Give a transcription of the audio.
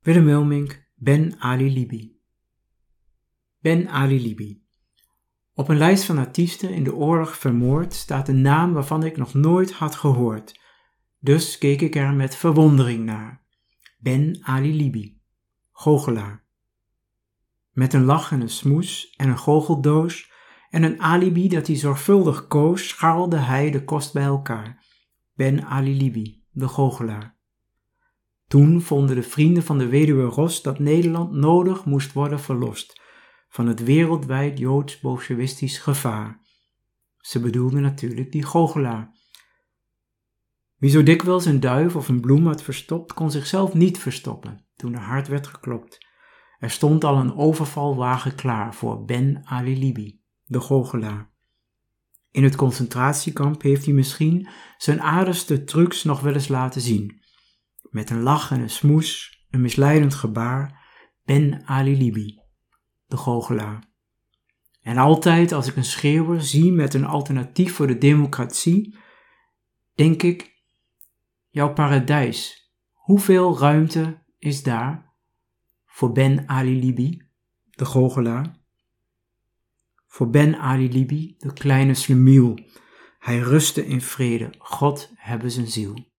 Willem Wilmink, Ben Ali Libi. Ben Ali Libi. Op een lijst van artiesten in de oorlog vermoord staat een naam waarvan ik nog nooit had gehoord. Dus keek ik er met verwondering naar. Ben Ali Libi, goochelaar. Met een lach en een smoes en een goocheldoos en een alibi dat hij zorgvuldig koos, scharrelde hij de kost bij elkaar. Ben Ali Libi, de goochelaar. Toen vonden de vrienden van de weduwe Ros dat Nederland nodig moest worden verlost van het wereldwijd joods-bolsjewistisch gevaar. Ze bedoelden natuurlijk die goochelaar. Wie zo dikwijls een duif of een bloem had verstopt, kon zichzelf niet verstoppen toen er hard werd geklopt. Er stond al een overvalwagen klaar voor Ben Ali Libi, de goochelaar. In het concentratiekamp heeft hij misschien zijn aardigste trucs nog wel eens laten zien. Met een lach en een smoes, een misleidend gebaar, Ben Ali Libi, de goochelaar. En altijd als ik een schreeuwer zie met een alternatief voor de democratie, denk ik, jouw paradijs, hoeveel ruimte is daar voor Ben Ali Libi, de goochelaar? Voor Ben Ali Libi, de kleine slemiel, hij rustte in vrede, God hebben zijn ziel.